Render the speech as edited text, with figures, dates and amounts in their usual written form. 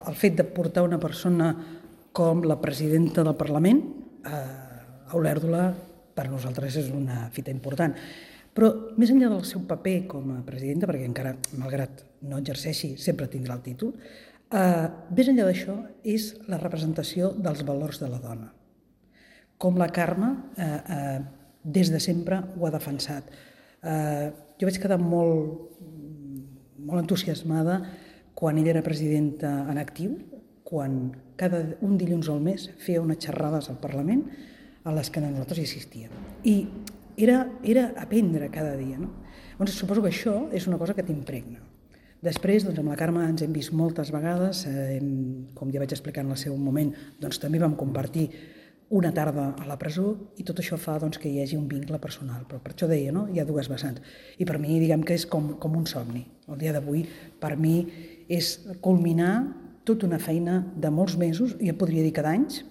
El fet de portar una persona com la presidenta del Parlament a Olèrdola per nosaltres és una fita important. Però més enllà del seu paper com a presidenta, perquè encara, malgrat no exerceixi, sempre tindrà el títol, més enllà d'això és la representació dels valors de la dona. Com la Carme des de sempre ho ha defensat. Jo vaig quedar molt entusiasmada quan ella era presidenta en actiu, quan un dilluns al mes feia unes xerrades al Parlament a les que nosaltres hi assistíem. I era aprendre cada dia. No? Llavors, suposo que això és una cosa que t'impregna. Després, amb la Carme ens hem vist moltes vegades, com ja vaig explicar en el seu moment, també vam compartir una tarda a la presó i tot això fa que hi hagi un vincle personal. Però per això deia, no? Hi ha dues vessants. I per mi, diguem que és com un somni. El dia d'avui, per mi, és culminar tota una feina de molts mesos, jo podria dir que d'anys,